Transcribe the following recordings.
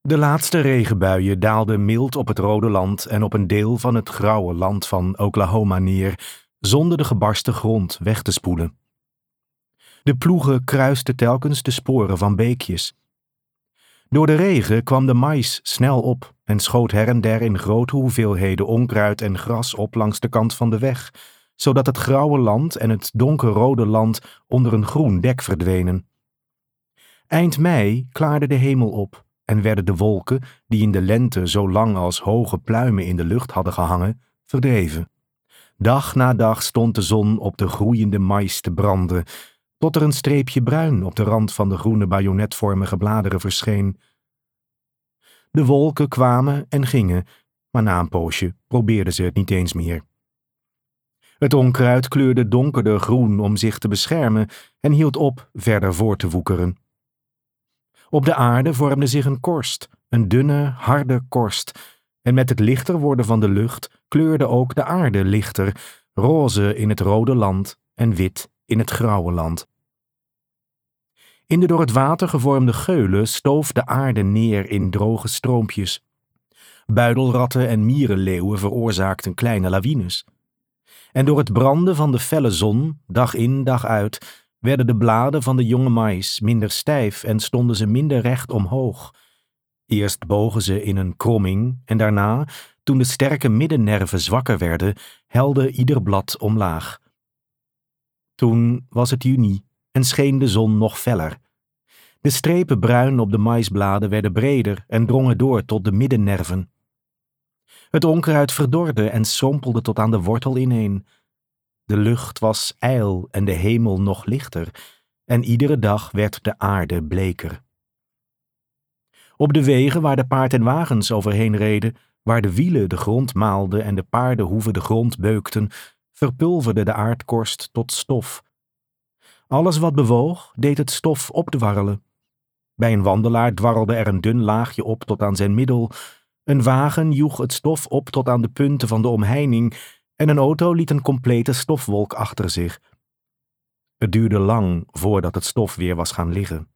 De laatste regenbuien daalden mild op het rode land en op een deel van het grauwe land van Oklahoma neer, zonder de gebarsten grond weg te spoelen. De ploegen kruisten telkens de sporen van beekjes. Door de regen kwam de mais snel op en schoot her en der in grote hoeveelheden onkruid en gras op langs de kant van de weg, zodat het grauwe land en het donkerrode land onder een groen dek verdwenen. Eind mei klaarde de hemel op en werden de wolken, die in de lente zo lang als hoge pluimen in de lucht hadden gehangen, verdreven. Dag na dag stond de zon op de groeiende mais te branden, tot er een streepje bruin op de rand van de groene bajonetvormige bladeren verscheen. De wolken kwamen en gingen, maar na een poosje probeerden ze het niet eens meer. Het onkruid kleurde donkerder groen om zich te beschermen en hield op verder voort te woekeren. Op de aarde vormde zich een korst, een dunne, harde korst, en met het lichter worden van de lucht kleurde ook de aarde lichter, roze in het rode land en wit in het grauwe land. In de door het water gevormde geulen stoof de aarde neer in droge stroompjes. Buidelratten en mierenleeuwen veroorzaakten kleine lawines. En door het branden van de felle zon, dag in dag uit, werden de bladen van de jonge mais minder stijf en stonden ze minder recht omhoog. Eerst bogen ze in een kromming en daarna, toen de sterke middennerven zwakker werden, helde ieder blad omlaag. Toen was het juni en scheen de zon nog feller. De strepen bruin op de maisbladen werden breder en drongen door tot de middennerven. Het onkruid verdorde en strompelde tot aan de wortel ineen. De lucht was ijl en de hemel nog lichter, en iedere dag werd de aarde bleker. Op de wegen waar de paard en wagens overheen reden, waar de wielen de grond maalden en de paardenhoeven de grond beukten, verpulverde de aardkorst tot stof. Alles wat bewoog, deed het stof opdwarrelen. Bij een wandelaar dwarrelde er een dun laagje op tot aan zijn middel, een wagen joeg het stof op tot aan de punten van de omheining en een auto liet een complete stofwolk achter zich. Het duurde lang voordat het stof weer was gaan liggen.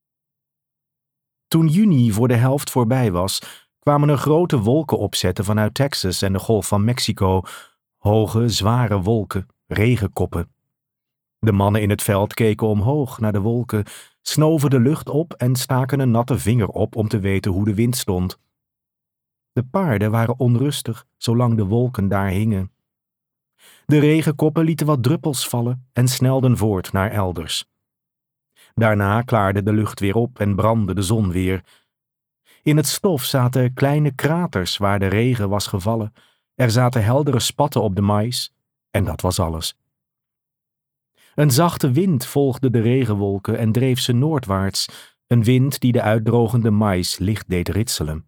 Toen juni voor de helft voorbij was, kwamen er grote wolken opzetten vanuit Texas en de Golf van Mexico, hoge, zware wolken, regenkoppen. De mannen in het veld keken omhoog naar de wolken, snoven de lucht op en staken een natte vinger op om te weten hoe de wind stond. De paarden waren onrustig, zolang de wolken daar hingen. De regenkoppen lieten wat druppels vallen en snelden voort naar elders. Daarna klaarde de lucht weer op en brandde de zon weer. In het stof zaten kleine kraters waar de regen was gevallen. Er zaten heldere spatten op de mais en dat was alles. Een zachte wind volgde de regenwolken en dreef ze noordwaarts, een wind die de uitdrogende mais licht deed ritselen.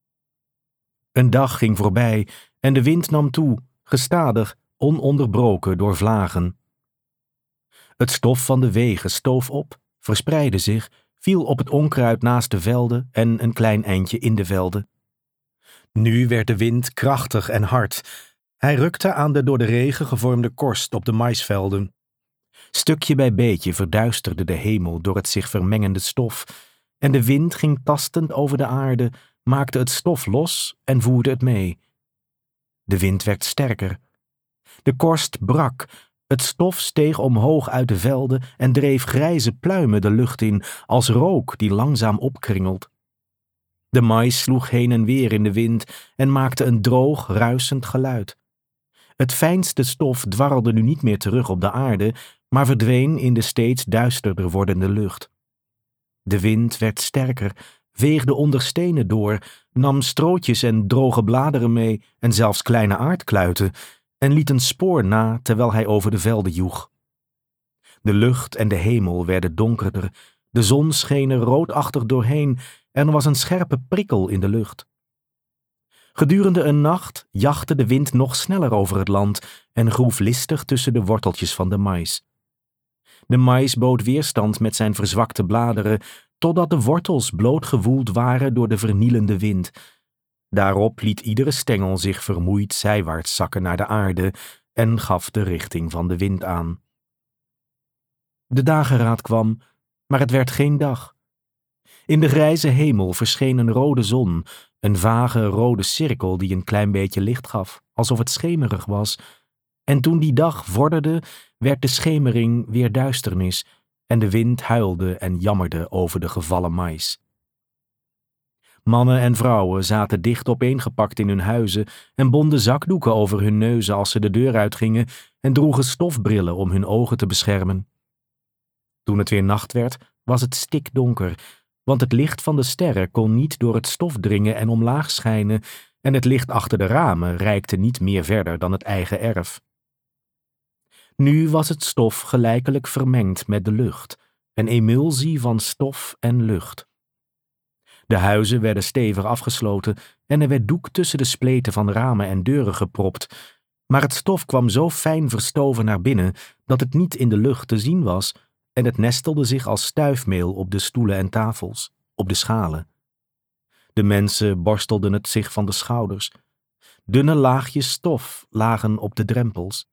Een dag ging voorbij en de wind nam toe, gestadig, ononderbroken door vlagen. Het stof van de wegen stoof op, verspreidde zich, viel op het onkruid naast de velden en een klein eindje in de velden. Nu werd de wind krachtig en hard. Hij rukte aan de door de regen gevormde korst op de maisvelden. Stukje bij beetje verduisterde de hemel door het zich vermengende stof, en de wind ging tastend over de aarde, maakte het stof los en voerde het mee. De wind werd sterker. De korst brak, het stof steeg omhoog uit de velden en dreef grijze pluimen de lucht in, als rook die langzaam opkringelt. De mais sloeg heen en weer in de wind en maakte een droog, ruisend geluid. Het fijnste stof dwarrelde nu niet meer terug op de aarde, maar verdween in de steeds duisterder wordende lucht. De wind werd sterker, veegde onder stenen door, nam strootjes en droge bladeren mee en zelfs kleine aardkluiten en liet een spoor na terwijl hij over de velden joeg. De lucht en de hemel werden donkerder, de zon scheen er roodachtig doorheen en er was een scherpe prikkel in de lucht. Gedurende een nacht jachtte de wind nog sneller over het land en groef listig tussen de worteltjes van de mais. De mais bood weerstand met zijn verzwakte bladeren, totdat de wortels blootgewoeld waren door de vernielende wind. Daarop liet iedere stengel zich vermoeid zijwaarts zakken naar de aarde en gaf de richting van de wind aan. De dageraad kwam, maar het werd geen dag. In de grijze hemel verscheen een rode zon, een vage rode cirkel die een klein beetje licht gaf, alsof het schemerig was. En toen die dag vorderde, werd de schemering weer duisternis en de wind huilde en jammerde over de gevallen mais. Mannen en vrouwen zaten dicht opeengepakt in hun huizen en bonden zakdoeken over hun neuzen als ze de deur uitgingen en droegen stofbrillen om hun ogen te beschermen. Toen het weer nacht werd, was het stikdonker, want het licht van de sterren kon niet door het stof dringen en omlaag schijnen en het licht achter de ramen reikte niet meer verder dan het eigen erf. Nu was het stof gelijkelijk vermengd met de lucht, een emulsie van stof en lucht. De huizen werden stevig afgesloten en er werd doek tussen de spleten van ramen en deuren gepropt, maar het stof kwam zo fijn verstoven naar binnen dat het niet in de lucht te zien was en het nestelde zich als stuifmeel op de stoelen en tafels, op de schalen. De mensen borstelden het zich van de schouders. Dunne laagjes stof lagen op de drempels.